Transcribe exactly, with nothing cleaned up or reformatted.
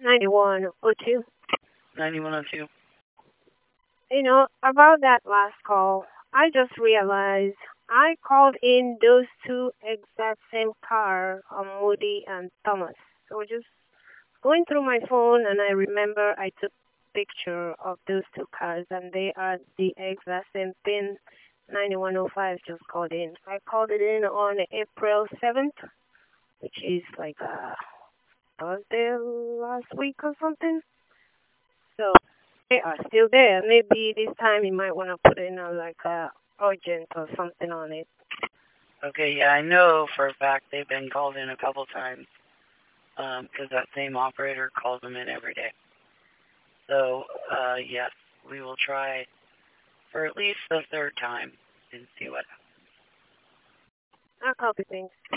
ninety-one oh two. ninety-one oh two. You know, about that last call, I just realized I called in those two exact same car, um, Moody and Thomas. So just going through my phone, and I remember I took picture of those two cars, and they are the exact same pin. ninety-one oh five just called in. I called it in on April seventh, which is like uh, Thursday last week or something. So they are still there. Maybe this time you might want to put in a, like a urgent or something on it. Okay, yeah, I know for a fact they've been called in a couple times. Um, 'cause that same operator calls them in every day. So, uh, yes, we will try for at least the third time and see what I'll copy things.